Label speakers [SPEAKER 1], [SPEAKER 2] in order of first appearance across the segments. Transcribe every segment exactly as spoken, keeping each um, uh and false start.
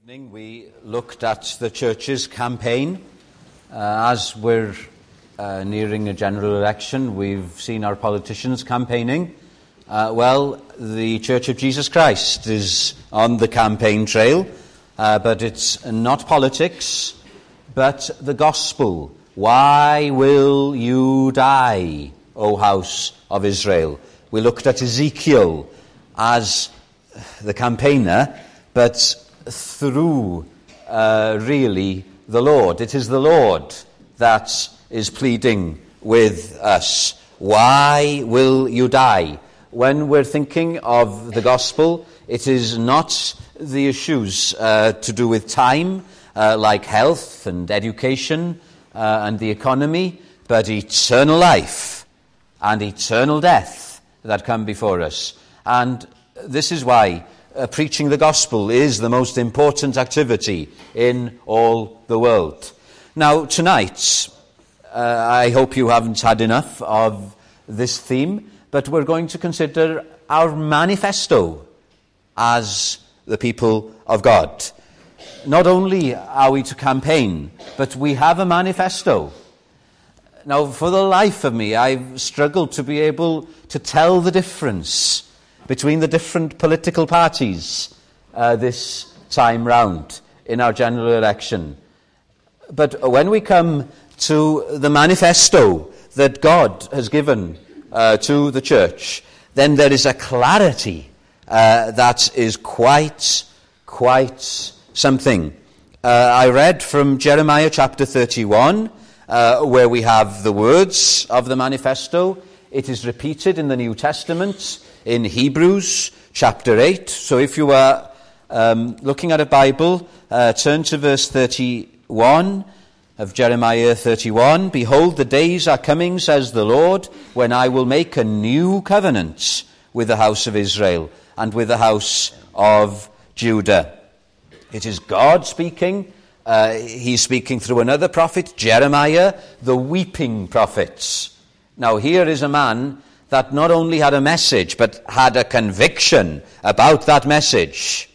[SPEAKER 1] evening we looked at the church's campaign. Uh, as we're uh, nearing a general election, we've seen our politicians campaigning. Uh, well, the Church of Jesus Christ is on the campaign trail, uh, but it's not politics, but the gospel. Why will you die, O house of Israel? We looked at Ezekiel as the campaigner, but through uh, really the Lord. It is the Lord that is pleading with us. Why will you die? When we're thinking of the gospel, it is not the issues uh, to do with time, uh, like health and education uh, and the economy, but eternal life and eternal death that come before us. And this is why Uh, preaching the gospel is the most important activity in all the world. Now, tonight, uh, I hope you haven't had enough of this theme, but we're going to consider our manifesto as the people of God. Not only are we to campaign, but we have a manifesto. Now, for the life of me, I've struggled to be able to tell the difference between the different political parties uh, this time round in our general election. But when we come to the manifesto that God has given uh, to the church, then there is a clarity uh, that is quite, quite something. Uh, I read from Jeremiah chapter thirty-one, uh, where we have the words of the manifesto. It is repeated in the New Testament, in Hebrews chapter eight. So if you are um, looking at a Bible, uh, turn to verse thirty-one of Jeremiah thirty-one. Behold, the days are coming, says the Lord, when I will make a new covenant with the house of Israel and with the house of Judah. It is God speaking. Uh, he's speaking through another prophet, Jeremiah, the weeping prophet. Now here is a man that not only had a message, but had a conviction about that message.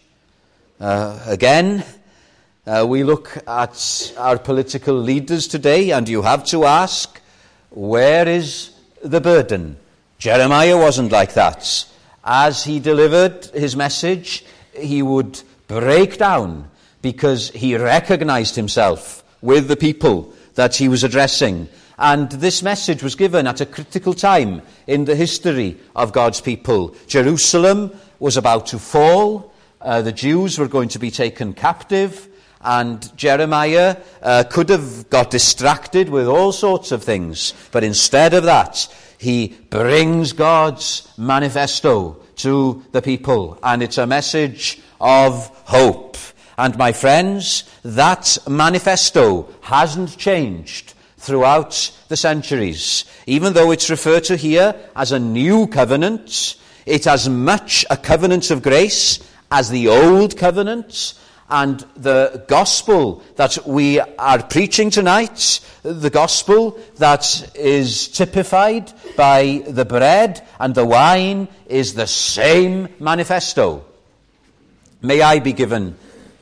[SPEAKER 1] Uh, again, uh, we look at our political leaders today, and you have to ask, where is the burden? Jeremiah wasn't like that. As he delivered his message, he would break down because he recognized himself with the people that he was addressing. And this message was given at a critical time in the history of God's people. Jerusalem was about to fall. Uh, the Jews were going to be taken captive. And Jeremiah uh, could have got distracted with all sorts of things. But instead of that, he brings God's manifesto to the people. And it's a message of hope. And my friends, that manifesto hasn't changed throughout the centuries. Even though it's referred to here as a new covenant, it's as much a covenant of grace as the old covenant. And the gospel that we are preaching tonight, the gospel that is typified by the bread and the wine, is the same manifesto. May I be given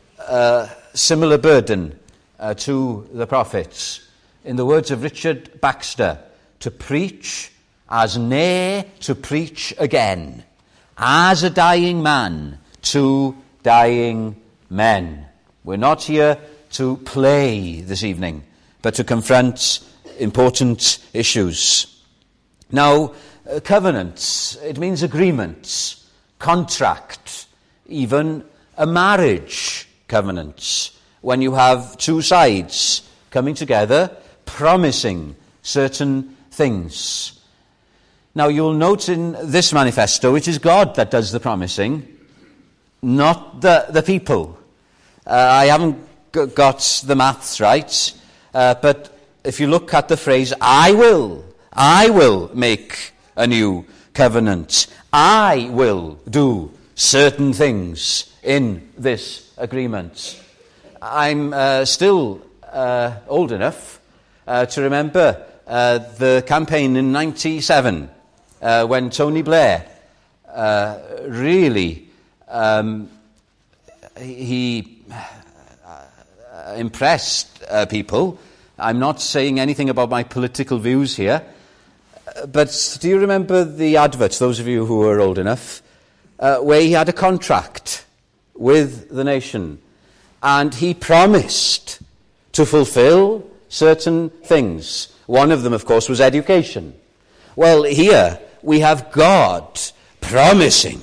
[SPEAKER 1] a similar burden uh, to the prophets. In the words of Richard Baxter, to preach as ne'er to preach again, as a dying man to dying men. We're not here to play this evening, but to confront important issues. Now, uh, covenants, it means agreements, contract, even a marriage covenant, when you have two sides coming together, promising certain things. Now, you'll note in this manifesto, it is God that does the promising, not the, the people. Uh, I haven't g- got the maths right, uh, but if you look at the phrase, I will, I will make a new covenant. I will do certain things in this agreement. I'm uh, still uh, old enough Uh, to remember uh, the campaign in ninety-seven uh, when Tony Blair uh, really um, he uh, impressed uh, people. I'm not saying anything about my political views here. Uh, but do you remember the adverts, those of you who are old enough, uh, where he had a contract with the nation and he promised to fulfill certain things? One of them, of course, was education. Well, here we have God promising,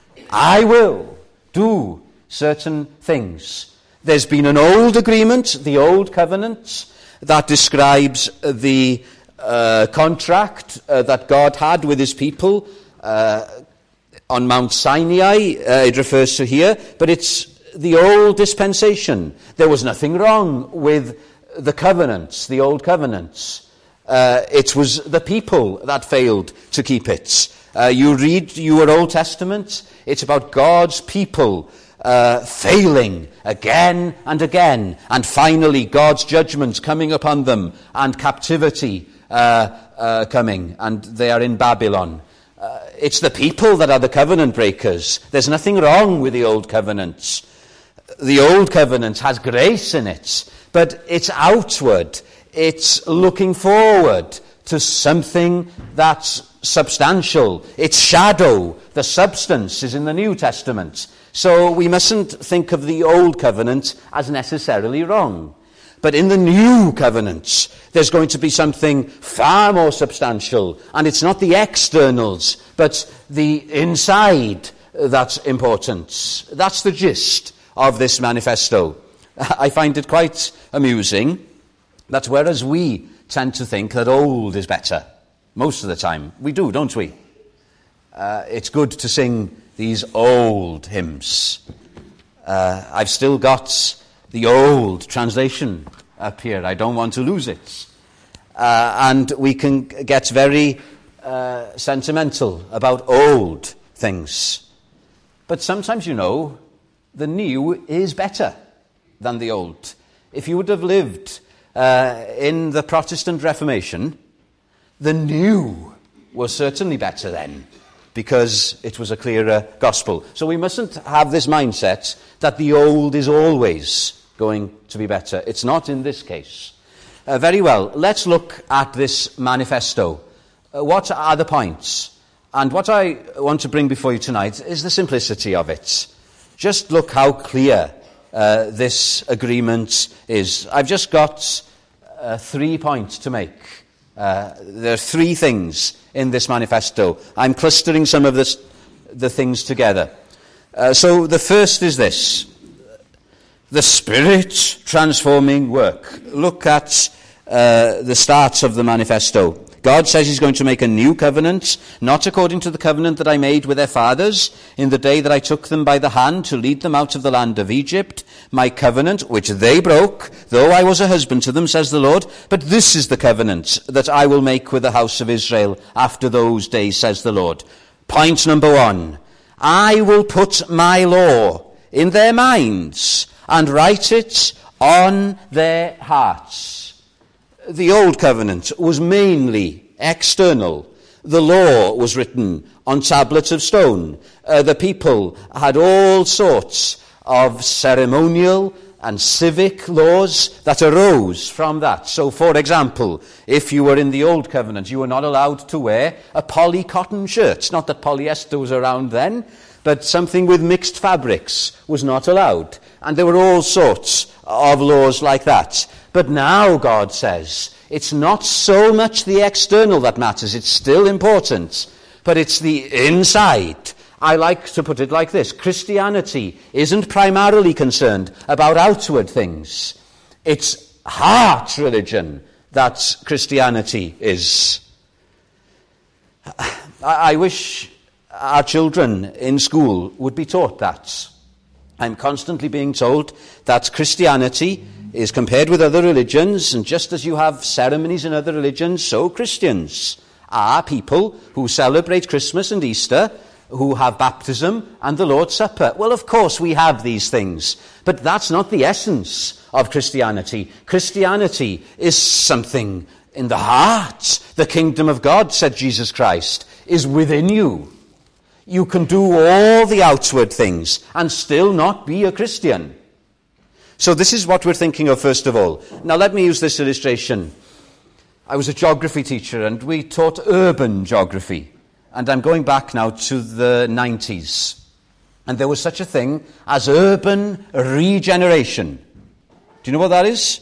[SPEAKER 1] I will do certain things. There's been an old agreement, the old covenant, that describes the uh, contract uh, that God had with his people uh, on Mount Sinai. Uh, it refers to here, but it's the old dispensation. There was nothing wrong with the covenants, the old covenants. Uh, it was the people that failed to keep it. Uh, you read your Old Testament, it's about God's people uh, failing again and again, and finally God's judgment coming upon them, and captivity uh, uh, coming, and they are in Babylon. Uh, it's the people that are the covenant breakers. There's nothing wrong with the old covenants. The old covenant has grace in it, but it's outward. It's looking forward to something that's substantial. It's shadow. The substance is in the New Testament. So we mustn't think of the old covenant as necessarily wrong. But in the new covenant, there's going to be something far more substantial. And it's not the externals, but the inside that's important. That's the gist of this manifesto. I find it quite amusing that whereas we tend to think that old is better, most of the time, we do, don't we? Uh, it's good to sing these old hymns. Uh, I've still got the old translation up here. I don't want to lose it. Uh, and we can get very uh, sentimental about old things. But sometimes, you know, the new is better than the old. If you would have lived uh, in the Protestant Reformation, the new was certainly better then, because it was a clearer gospel. So we mustn't have this mindset that the old is always going to be better. It's not in this case. Uh, very well, let's look at this manifesto. Uh, what are the points? And what I want to bring before you tonight is the simplicity of it. Just look how clear uh, this agreement is. I've just got uh, three points to make. Uh, there are three things in this manifesto. I'm clustering some of this, the things together. Uh, so the first is this: the Spirit transforming work. Look at uh, the start of the manifesto. God says he's going to make a new covenant, not according to the covenant that I made with their fathers in the day that I took them by the hand to lead them out of the land of Egypt, my covenant, which they broke, though I was a husband to them, says the Lord. But this is the covenant that I will make with the house of Israel after those days, says the Lord. Point number one: I will put my law in their minds and write it on their hearts. The old covenant was mainly external. The law was written on tablets of stone. Uh, the people had all sorts of ceremonial and civic laws that arose from that. So, for example, if you were in the old covenant, you were not allowed to wear a poly cotton shirt. Not that polyester was around then, but something with mixed fabrics was not allowed. And there were all sorts of laws like that. But now God says it's not so much the external that matters. It's still important, but it's the inside. I like to put it like this: Christianity isn't primarily concerned about outward things. It's heart religion that Christianity is. I wish our children in school would be taught that. I'm constantly being told that Christianity is compared with other religions, and just as you have ceremonies in other religions, so Christians are people who celebrate Christmas and Easter, who have baptism and the Lord's Supper. Well, of course we have these things, but that's not the essence of Christianity. Christianity is something in the heart. The kingdom of God, said Jesus Christ, is within you. You can do all the outward things and still not be a Christian. So this is what we're thinking of first of all. Now let me use this illustration. I was a geography teacher and we taught urban geography. And I'm going back now to the nineties. And there was such a thing as urban regeneration. Do you know what that is?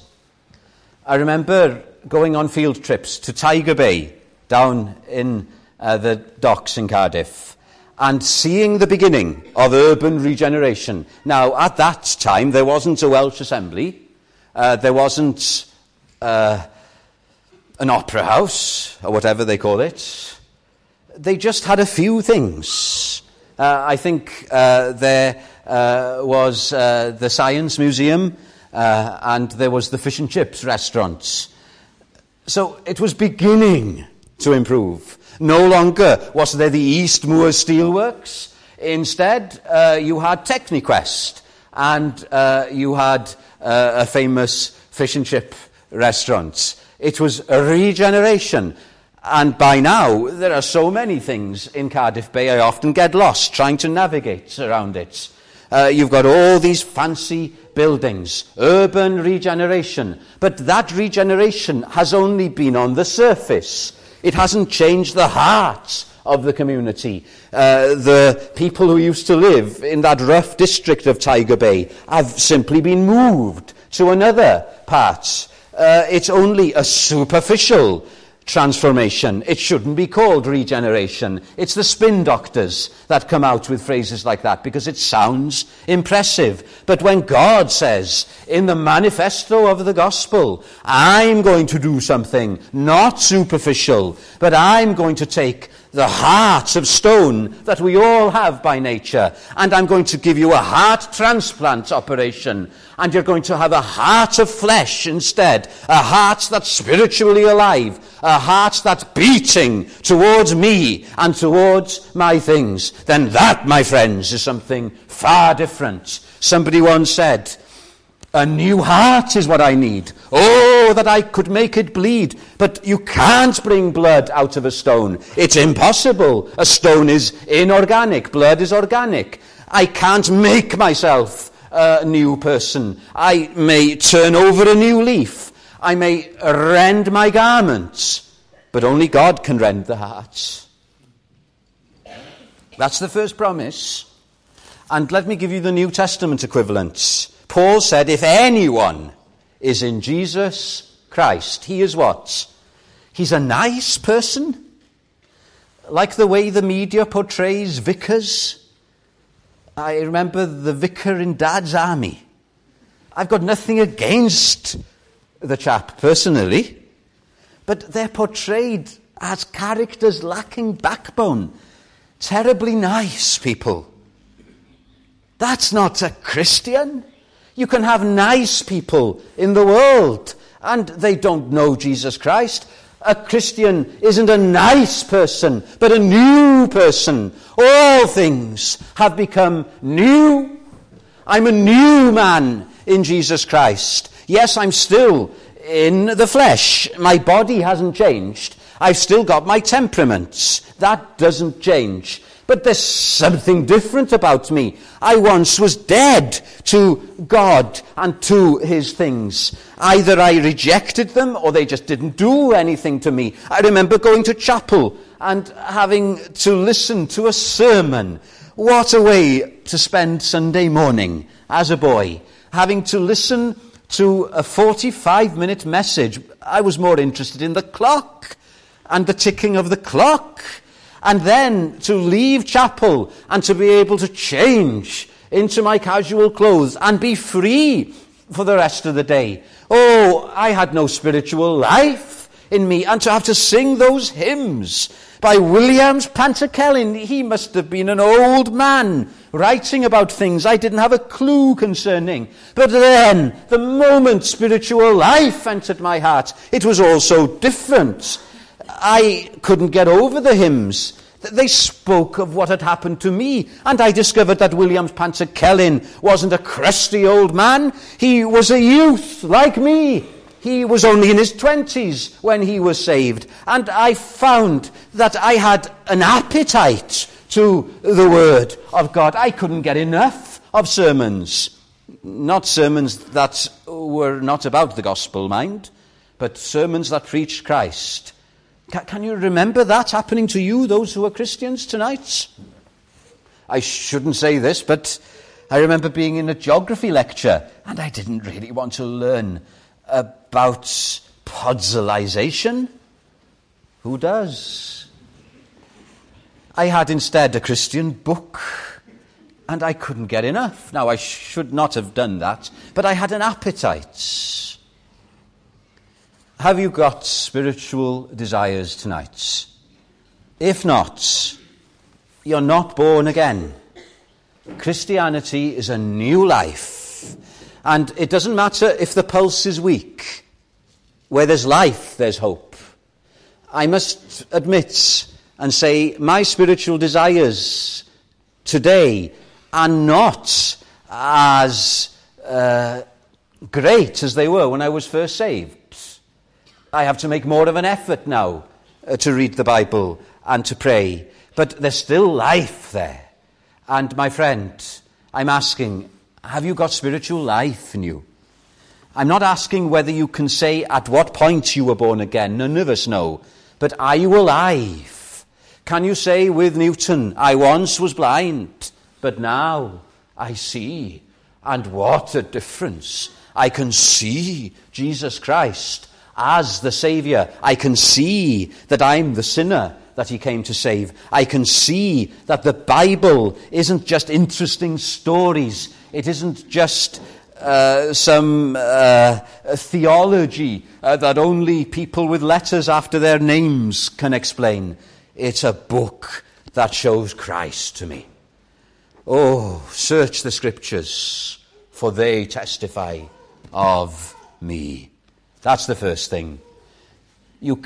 [SPEAKER 1] I remember going on field trips to Tiger Bay down in uh, the docks in Cardiff and seeing the beginning of urban regeneration. Now, at that time, there wasn't a Welsh Assembly. Uh, there wasn't uh, an opera house, or whatever they call it. They just had a few things. Uh, I think uh, there uh, was uh, the Science Museum, uh, and there was the Fish and Chips restaurants. So it was beginning to improve. No longer was there the East Moors Steelworks. Instead, uh, you had Techniquest, and uh, you had uh, a famous fish and chip restaurant. It was a regeneration. And by now, there are so many things in Cardiff Bay, I often get lost trying to navigate around it. Uh, you've got all these fancy buildings, urban regeneration. But that regeneration has only been on the surface. It hasn't changed the heart of the community. Uh, the people who used to live in that rough district of Tiger Bay have simply been moved to another part. Uh, it's only a superficial transformation. It shouldn't be called regeneration. It's the spin doctors that come out with phrases like that because it sounds impressive. But when God says in the manifesto of the gospel, I'm going to do something not superficial, but I'm going to take the heart of stone that we all have by nature, and I'm going to give you a heart transplant operation, and you're going to have a heart of flesh instead, a heart that's spiritually alive, a heart that's beating towards me and towards my things. Then that, my friends, is something far different. Somebody once said, a new heart is what I need. Oh, that I could make it bleed. But you can't bring blood out of a stone. It's impossible. A stone is inorganic. Blood is organic. I can't make myself a new person. I may turn over a new leaf. I may rend my garments. But only God can rend the hearts. That's the first promise. And let me give you the New Testament equivalent. Paul said, if anyone is in Jesus Christ, he is what? He's a nice person. Like the way the media portrays vicars. I remember the vicar in Dad's Army. I've got nothing against the chap personally, but they're portrayed as characters lacking backbone. Terribly nice people. That's not a Christian. You can have nice people in the world, and they don't know Jesus Christ. A Christian isn't a nice person, but a new person. All things have become new. I'm a new man in Jesus Christ. Yes, I'm still in the flesh. My body hasn't changed. I've still got my temperaments. That doesn't change. But there's something different about me. I once was dead to God and to his things. Either I rejected them or they just didn't do anything to me. I remember going to chapel and having to listen to a sermon. What a way to spend Sunday morning as a boy. Having to listen to a forty-five minute message. I was more interested in the clock and the ticking of the clock. And then to leave chapel and to be able to change into my casual clothes and be free for the rest of the day. Oh, I had no spiritual life in me. And to have to sing those hymns by Williams Panterkellin, he must have been an old man writing about things I didn't have a clue concerning. But then, the moment spiritual life entered my heart, it was all so different. I couldn't get over the hymns. They spoke of what had happened to me, and I discovered that Williams Panterkellin wasn't a crusty old man. He was a youth like me. He was only in his twenties when he was saved, and I found that I had an appetite to the Word of God. I couldn't get enough of sermons. Not sermons that were not about the gospel, mind, but sermons that preached Christ. Ca- can you remember that happening to you, those who are Christians tonight? I shouldn't say this, but I remember being in a geography lecture, and I didn't really want to learn about podsilization. Who does? I had instead a Christian book, and I couldn't get enough. Now, I should not have done that, but I had an appetite. Have you got spiritual desires tonight? If not, you're not born again. Christianity is a new life, and it doesn't matter if the pulse is weak. Where there's life, there's hope. I must admit and say my spiritual desires today are not as uh, great as they were when I was first saved. I have to make more of an effort now uh, to read the Bible and to pray, but there's still life there. And my friend, I'm asking, have you got spiritual life in you? I'm not asking whether you can say at what point you were born again. None of us know. But are you alive? Can you say with Newton, I once was blind, but now I see. And what a difference. I can see Jesus Christ as the Saviour. I can see that I'm the sinner that he came to save. I can see that the Bible isn't just interesting stories. It isn't just uh, some uh, theology uh, that only people with letters after their names can explain. It's a book that shows Christ to me. Oh, search the Scriptures, for they testify of me. That's the first thing. You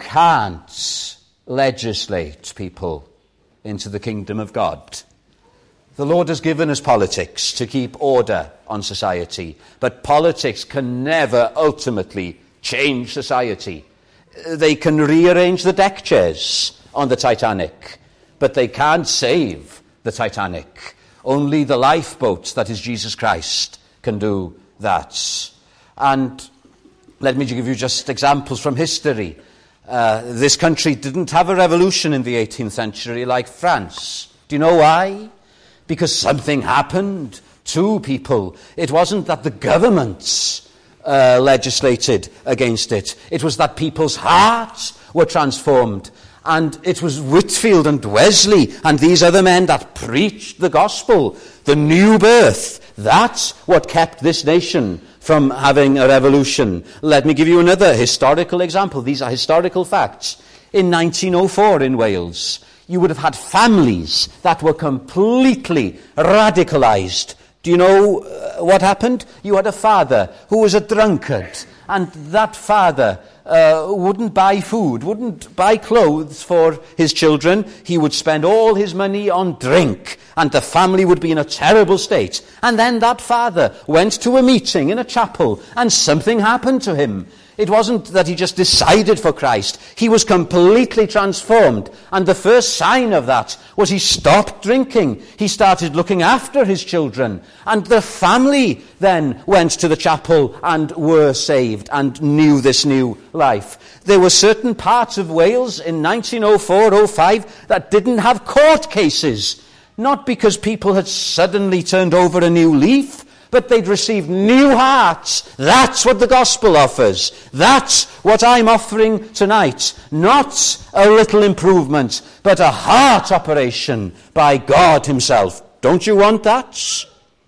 [SPEAKER 1] can't legislate people into the kingdom of God. The Lord has given us politics to keep order on society, but politics can never ultimately change society. They can rearrange the deck chairs on the Titanic, but they can't save the Titanic. Only the lifeboat that is Jesus Christ can do that. And let me give you just examples from history. Uh, this country didn't have a revolution in the eighteenth century like France. Do you know why? Because something happened to people. It wasn't that the governments uh, legislated against it. It was that people's hearts were transformed. And it was Whitfield and Wesley and these other men that preached the gospel, the new birth. That's what kept this nation from having a revolution. Let me give you another historical example. These are historical facts. In nineteen oh four in Wales, you would have had families that were completely radicalized. Do you know uh, what happened? You had a father who was a drunkard, and that father uh, wouldn't buy food, wouldn't buy clothes for his children. He would spend all his money on drink, and the family would be in a terrible state. And then that father went to a meeting in a chapel, and something happened to him. It wasn't that he just decided for Christ. He was completely transformed. And the first sign of that was he stopped drinking. He started looking after his children. And the family then went to the chapel and were saved and knew this new life. There were certain parts of Wales in nineteen oh four oh five that didn't have court cases. Not because people had suddenly turned over a new leaf, but they'd received new hearts. That's what the gospel offers. That's what I'm offering tonight. Not a little improvement, but a heart operation by God himself. Don't you want that?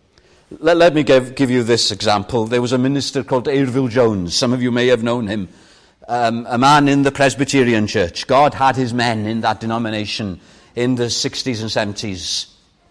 [SPEAKER 1] Let, let me give, give you this example. There was a minister called Eirvil Jones. Some of you may have known him. Um, a man in the Presbyterian Church. God had his men in that denomination in the sixties and seventies.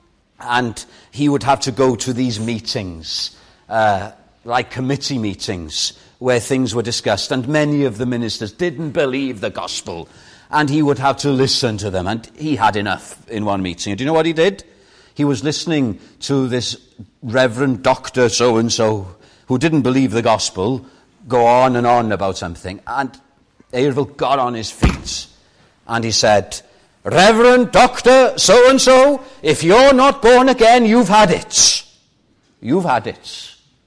[SPEAKER 1] And he would have to go to these meetings, uh, like committee meetings, where things were discussed. And many of the ministers didn't believe the gospel. And he would have to listen to them. And he had enough in one meeting. And do you know what he did? He was listening to this Reverend Doctor so-and-so, who didn't believe the gospel, go on and on about something. And Eirvil got on his feet. And he said, Reverend Doctor so-and-so, if you're not born again, you've had it. You've had it.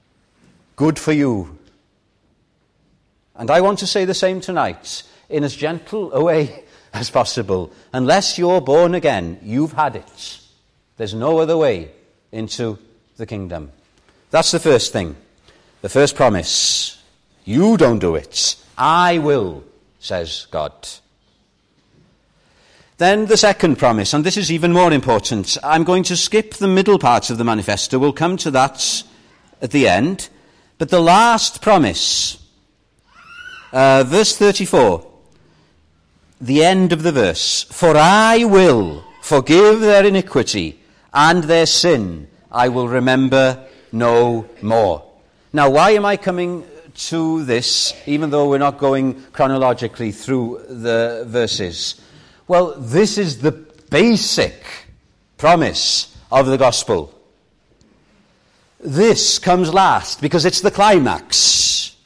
[SPEAKER 1] good for you. And I want to say the same tonight, in as gentle a way as possible. Unless you're born again, you've had it. There's no other way into the kingdom. That's the first thing. The first promise. You don't do it. I will, says God. Then the second promise, and this is even more important. I'm going to skip the middle parts of the manifesto. We'll come to that at the end. But the last promise, uh, verse thirty-four, the end of the verse. For I will forgive their iniquity, and their sin I will remember no more. Now, why am I coming to this, even though we're not going chronologically through the verses? Well, this is the basic promise of the gospel. This comes last because it's the climax.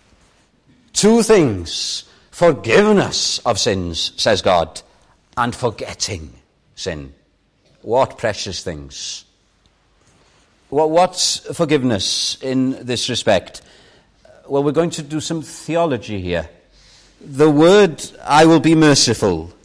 [SPEAKER 1] Two things. Forgiveness of sins, says God, and forgetting sin. What precious things. What's forgiveness in this respect? Well, we're going to do some theology here. The word, I will be merciful,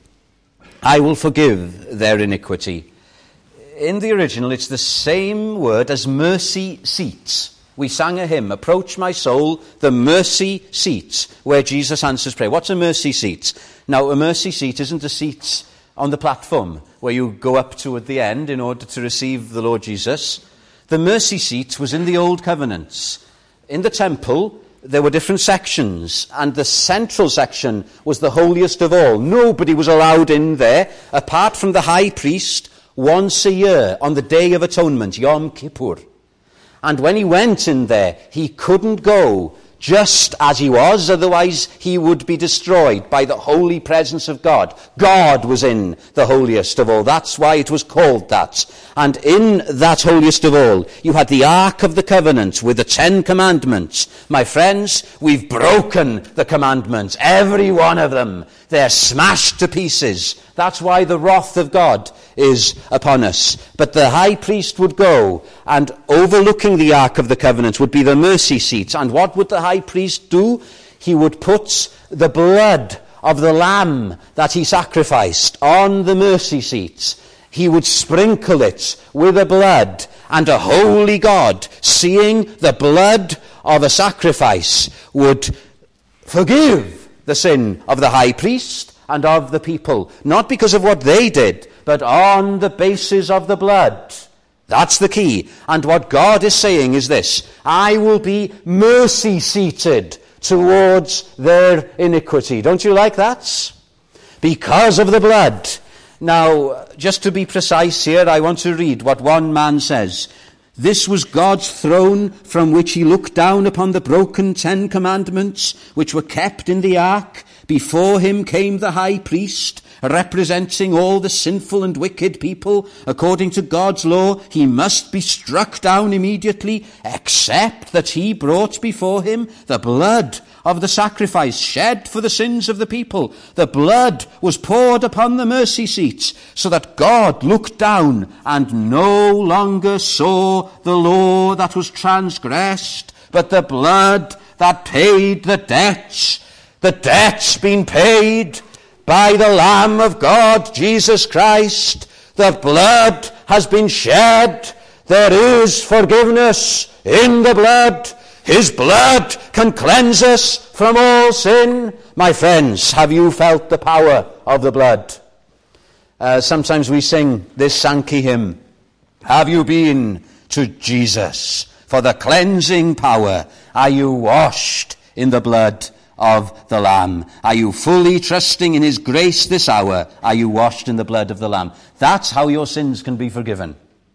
[SPEAKER 1] I will forgive their iniquity. In the original, it's the same word as mercy seat. We sang a hymn, Approach my soul, the mercy seat, where Jesus answers prayer. What's a mercy seat? Now, a mercy seat isn't a seat on the platform where you go up to at the end in order to receive the Lord Jesus. The mercy seat was in the Old Covenant. In the temple, there were different sections, and the central section was the holiest of all. Nobody was allowed in there, apart from the high priest, once a year, on the Day of Atonement, Yom Kippur. And when he went in there, he couldn't go just as he was, otherwise he would be destroyed by the holy presence of God. God was in the holiest of all. That's why it was called that. And in that holiest of all, you had the Ark of the Covenant with the Ten Commandments. My friends, we've broken the commandments, every one of them. They're smashed to pieces. That's why the wrath of God is upon us. But the high priest would go, and overlooking the Ark of the Covenant would be the mercy seat. And what would the high priest do? He would put the blood of the lamb that he sacrificed on the mercy seat. He would sprinkle it with the blood, and a holy God, seeing the blood of a sacrifice, would forgive the sin of the high priest and of the people, not because of what they did, but on the basis of the blood. That's the key. And what God is saying is this: I will be mercy-seated towards their iniquity. Don't you like that? Because of the blood. Now, just to be precise here, I want to read what one man says. This was God's throne from which he looked down upon the broken Ten Commandments, which were kept in the ark. Before him came the high priest, representing all the sinful and wicked people. According to God's law, he must be struck down immediately, except that he brought before him the blood of the sacrifice shed for the sins of the people. The blood was poured upon the mercy seats, so that God looked down and no longer saw the law that was transgressed, but the blood that paid the debts. The debt's been paid by the Lamb of God, Jesus Christ. The blood has been shed. There is forgiveness in the blood. His blood can cleanse us from all sin. My friends, have you felt the power of the blood? Uh, sometimes we sing this Sankey hymn. Have you been to Jesus for the cleansing power? Are you washed in the blood of the Lamb? Are you fully trusting in his grace this hour? Are you washed in the blood of the Lamb? That's how your sins can be forgiven.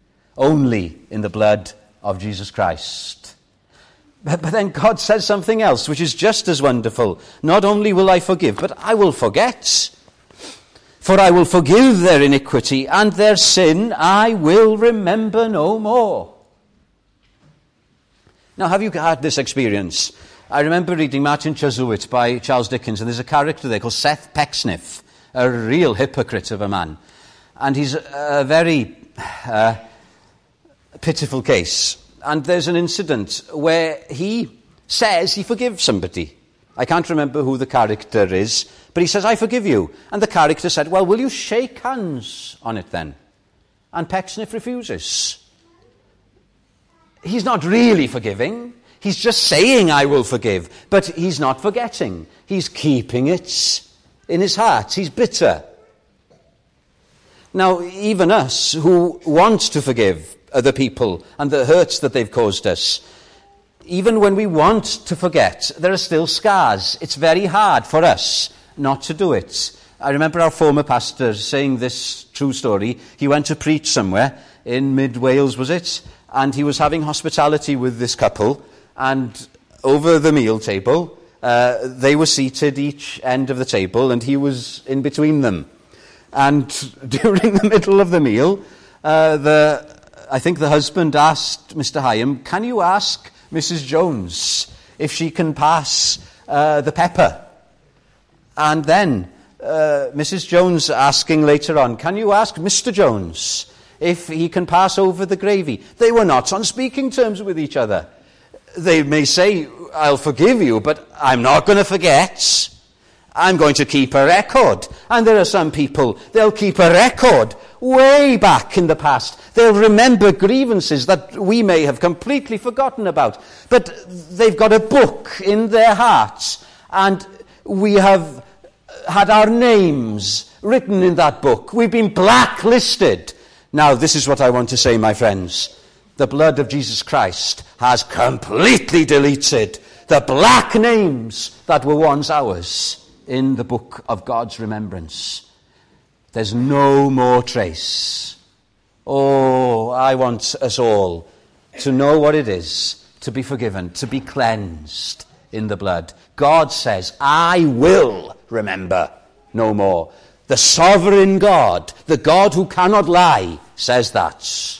[SPEAKER 1] Only in the blood of Jesus Christ. But, but then God says something else, which is just as wonderful. Not only will I forgive, but I will forget. For I will forgive their iniquity, and their sin I will remember no more. Now, have you had this experience? I remember reading Martin Chuzzlewit by Charles Dickens, and there's a character there called Seth Pecksniff, a real hypocrite of a man. And he's a very uh, pitiful case. and there's an incident where he says he forgives somebody. I can't remember who the character is, but he says, I forgive you. And the character said, well, will you shake hands on it then? And Pecksniff refuses. He's not really forgiving. He's just saying, I will forgive. But he's not forgetting. He's keeping it in his heart. He's bitter. Now, even us who want to forgive other people and the hurts that they've caused us, even when we want to forget, there are still scars. It's very hard for us not to do it. I remember our former pastor saying this true story. He went to preach somewhere in mid-Wales, was it? And he was having hospitality with this couple, and over the meal table, uh, they were seated each end of the table, and he was in between them. And during the middle of the meal, uh, the I think the husband asked Mister Hyam, can you ask Missus Jones if she can pass uh, the pepper? And then uh, Missus Jones asking later on, can you ask Mister Jones if he can pass over the gravy? They were not on speaking terms with each other. They may say, I'll forgive you, but I'm not going to forget. I'm going to keep a record. And there are some people, they'll keep a record way back in the past. They'll remember grievances that we may have completely forgotten about. But they've got a book in their hearts, and we have had our names written in that book. We've been blacklisted. Now, this is what I want to say, my friends. The blood of Jesus Christ has completely deleted the black names that were once ours in the book of God's remembrance. There's no more trace. Oh, I want us all to know what it is to be forgiven, to be cleansed in the blood. God says, I will remember no more. The sovereign God, the God who cannot lie, says that.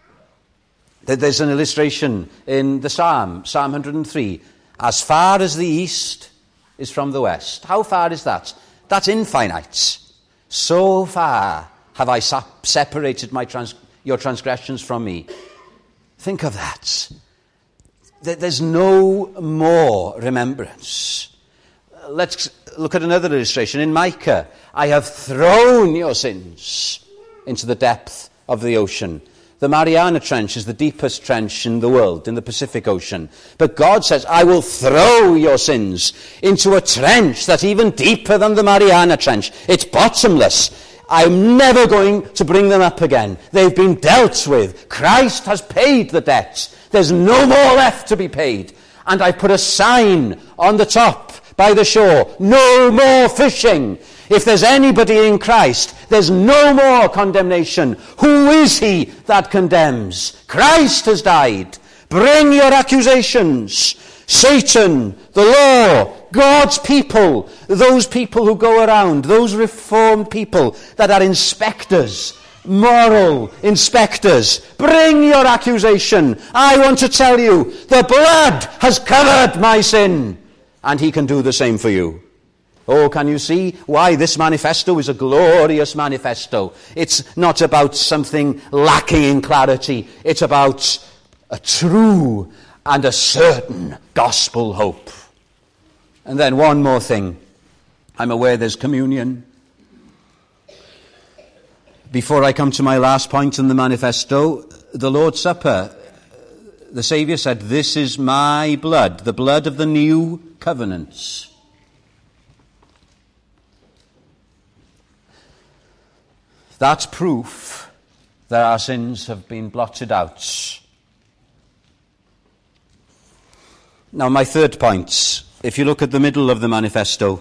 [SPEAKER 1] There's an illustration in the Psalm, Psalm one hundred three. As far as the east is from the west. How far is that? That's infinite. So far have I separated my trans- your transgressions from me. Think of that. There's no more remembrance. Let's look at another illustration. In Micah, I have thrown your sins into the depth of the ocean. The Mariana Trench is the deepest trench in the world, in the Pacific Ocean. But God says, I will throw your sins into a trench that's even deeper than the Mariana Trench. It's bottomless. I'm never going to bring them up again. They've been dealt with. Christ has paid the debts. There's no more left to be paid. And I put a sign on the top by the shore, no more fishing. If there's anybody in Christ, there's no more condemnation. Who is he that condemns? Christ has died. Bring your accusations. Satan, the law, God's people, those people who go around, those reformed people that are inspectors, moral inspectors. Bring your accusation. I want to tell you, the blood has covered my sin. And he can do the same for you. Oh, can you see why this manifesto is a glorious manifesto? It's not about something lacking in clarity. It's about a true and a certain gospel hope. And then one more thing. I'm aware there's communion. Before I come to my last point in the manifesto, the Lord's Supper, the Saviour said, this is my blood, the blood of the new covenants. That's proof that our sins have been blotted out. Now, my third point, if you look at the middle of the manifesto,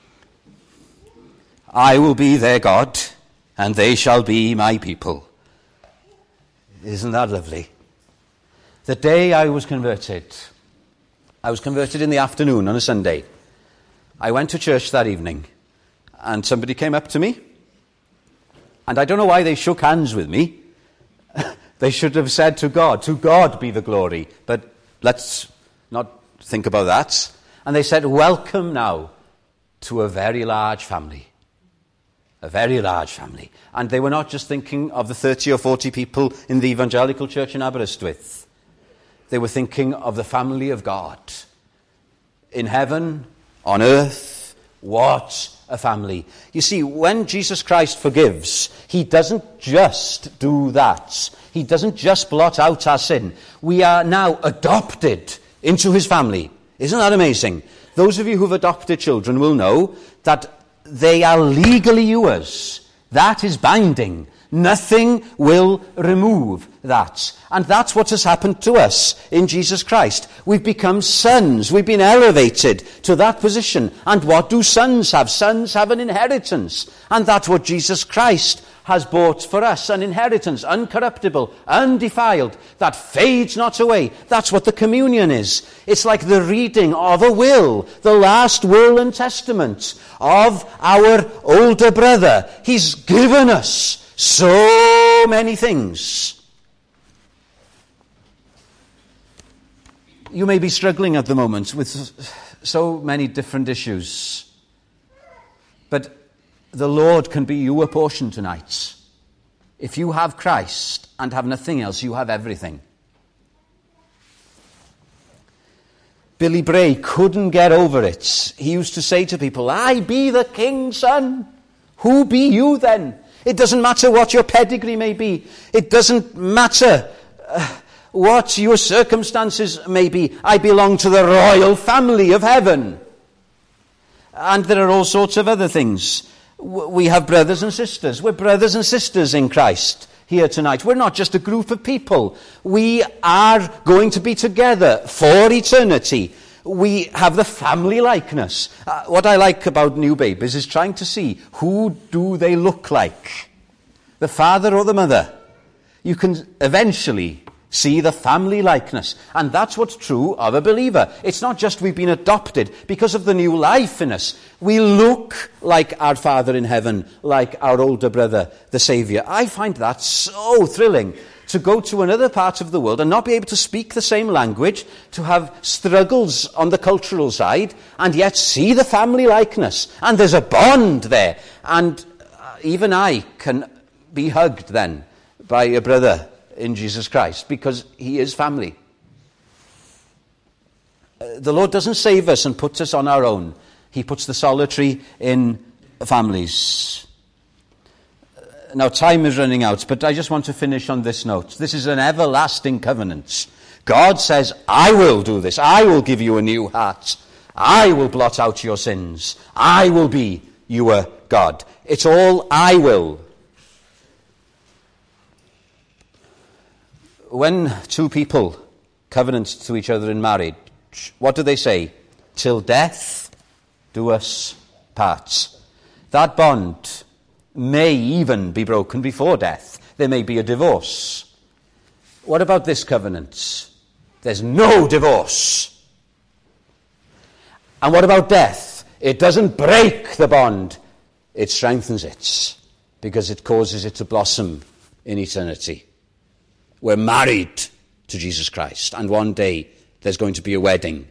[SPEAKER 1] I will be their God, and they shall be my people. Isn't that lovely? The day I was converted, I was converted in the afternoon on a Sunday. I went to church that evening, and somebody came up to me, and I don't know why they shook hands with me. They should have said to God, to God be the glory. But let's not think about that. And they said, welcome now to a very large family. A very large family. And they were not just thinking of the thirty or forty people in the evangelical church in Aberystwyth. They were thinking of the family of God. In heaven, on earth, what a family. You see, when Jesus Christ forgives, he doesn't just do that. He doesn't just blot out our sin. We are now adopted into his family. Isn't that amazing? Those of you who've adopted children will know that they are legally yours. That is binding. Nothing will remove that. And that's what has happened to us in Jesus Christ. We've become sons. We've been elevated to that position. And what do sons have? Sons have an inheritance. And that's what Jesus Christ has bought for us. An inheritance, uncorruptible, undefiled, that fades not away. That's what the communion is. It's like the reading of a will, the last will and testament of our older brother. He's given us so many things. You may be struggling at the moment with so many different issues. But the Lord can be your portion tonight. If you have Christ and have nothing else, you have everything. Billy Bray couldn't get over it. He used to say to people, I be the king's son. Who be you then? It doesn't matter what your pedigree may be. It doesn't matter uh, what your circumstances may be. I belong to the royal family of heaven. And there are all sorts of other things. We have brothers and sisters. We're brothers and sisters in Christ here tonight. We're not just a group of people. We are going to be together for eternity. We have the family likeness. Uh, what I like about new babies is trying to see who do they look like, the father or the mother. You can eventually see the family likeness. And that's what's true of a believer. It's not just we've been adopted because of the new life in us. We look like our Father in heaven, like our older brother, the Saviour. I find that so thrilling. To go to another part of the world and not be able to speak the same language, to have struggles on the cultural side, and yet see the family likeness. And there's a bond there. And even I can be hugged then by a brother in Jesus Christ, because he is family. The Lord doesn't save us and puts us on our own. He puts the solitary in families. Now, time is running out, but I just want to finish on this note. This is an everlasting covenant. God says, I will do this. I will give you a new heart. I will blot out your sins. I will be your God. It's all I will. When two people covenant to each other in marriage, what do they say? Till death do us part. That bond may even be broken before death. There may be a divorce. What about this covenant? There's no divorce. And what about death? It doesn't break the bond. It strengthens it because it causes it to blossom in eternity. We're married to Jesus Christ, and one day there's going to be a wedding.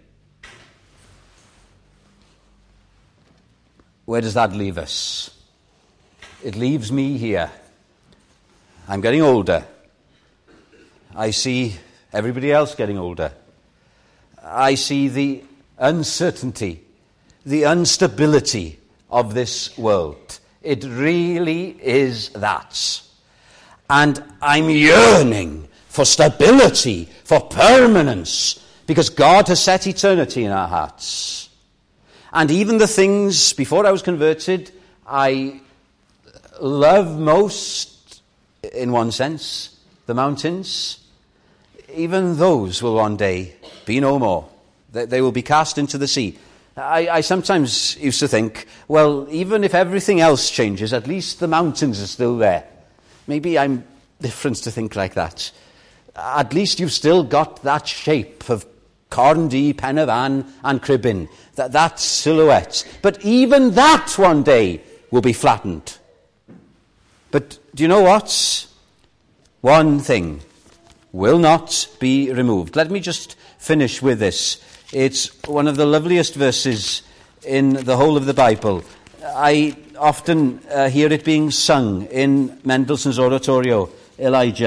[SPEAKER 1] Where does that leave us? It leaves me here. I'm getting older. I see everybody else getting older. I see the uncertainty, the instability of this world. It really is that. And I'm yearning for stability, for permanence, because God has set eternity in our hearts. And even the things, before I was converted, I love most, in one sense, the mountains, even those will one day be no more. They, they will be cast into the sea. I, I sometimes used to think, well, even if everything else changes, at least the mountains are still there. Maybe I'm different to think like that. At least you've still got that shape of Corndee, Pen y Fan and Cribyn, that, that silhouette. But even that one day will be flattened. But do you know what? One thing will not be removed. Let me just finish with this. It's one of the loveliest verses in the whole of the Bible. I often uh, hear it being sung in Mendelssohn's oratorio, Elijah.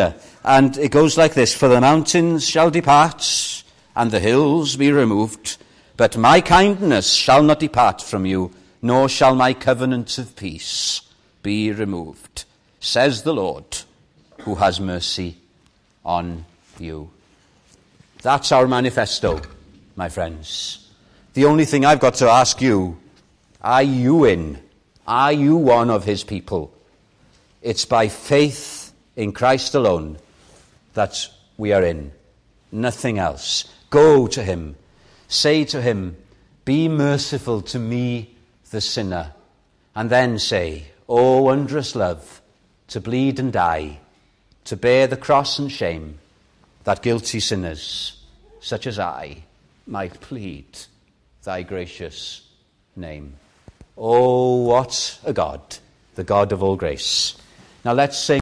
[SPEAKER 1] And it goes like this: for the mountains shall depart, and the hills be removed, but my kindness shall not depart from you, nor shall my covenant of peace be removed, says the Lord, who has mercy on you. That's our manifesto, my friends. The only thing I've got to ask you, are you in? Are you one of his people? It's by faith in Christ alone that we are in. Nothing else. Go to him. Say to him, be merciful to me, the sinner. And then say, oh, wondrous love, to bleed and die, to bear the cross and shame, that guilty sinners, such as I, might plead thy gracious name. Oh, what a God, the God of all grace. Now let's sing.